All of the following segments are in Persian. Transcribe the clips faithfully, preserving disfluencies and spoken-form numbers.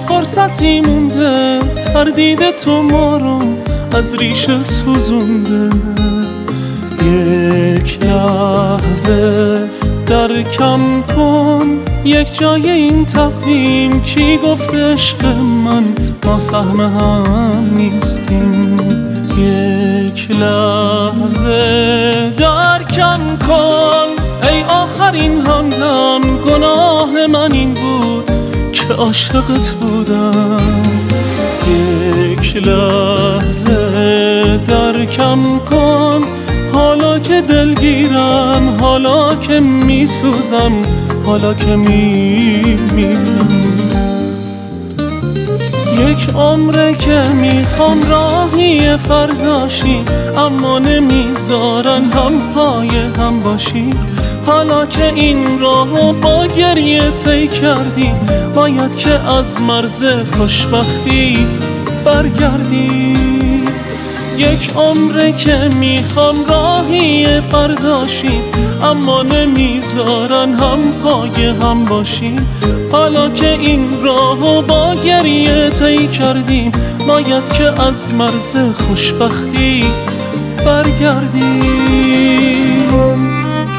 فرصتی مونده، تردید تو ما رو از ریشه سوزونده. یک لحظه در کم کن، یک جای این تقویم کی گفت عشق من ما سهم هم نیستیم. یک لحظه در کم کن، ای آخرین همدم، گناه من این بود که عاشقت بودم. یک لحظه در کم کن، حالا که دلگیرم، حالا که میسوزم، حالا که میمیرم. یک عمره که میخوام راهی فرداشی، اما نمیذارن هم پای هم باشی. حالا که این راهو با گریه طی کردی، باید که از مرز خوشبختی برگردی. یک عمره که میخوام راهی فرداشی، اما نمیذارن هم پای هم باشی. حالا که این راهو با گریه طی کردیم، باید که از مرز خوشبختی برگردیم.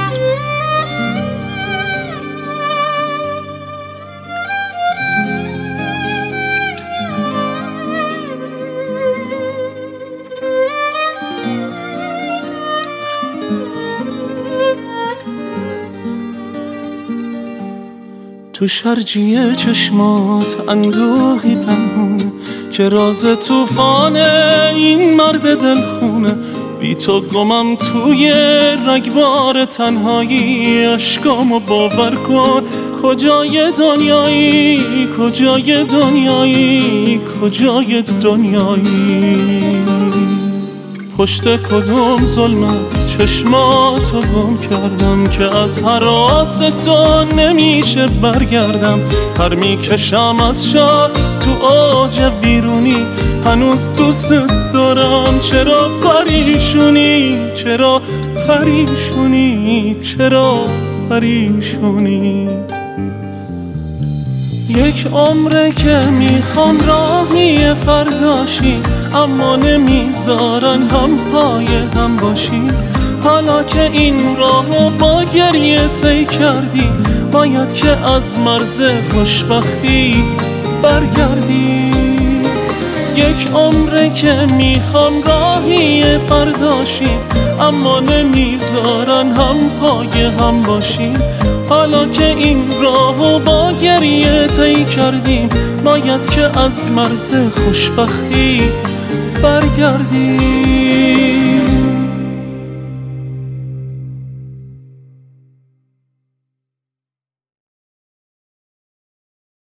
تو شرجی چشمات اندوهی پنهونه، که راز توفان این مرد دلخونه. بی تو گمم توی رگبار تنهایی، اشکامو باور کن. کجای دنیایی، کجای دنیایی، کجای دنیایی؟ پشت کدوم ظلمت چشماتو گم کردم، که از حراس تو نمیشه برگردم. پر میکشم از شب تو اوج ویرونی، هنوز دوست دارم. چرا پریشونی، چرا پریشونی، چرا پریشونی؟ یک عمره که میخوام راهی فرداشی، اما نمیذارن هم پای هم باشی. حالا که این راهو با گریه طی کردی، باید که از مرز خوشبختی برگردی. یک عمره که میخوام راهی فرداشی، اما نمیذارن هم پای هم باشی. حالا که این راهو با گریه طی کردیم، باید که از مرز خوشبختی برگردی.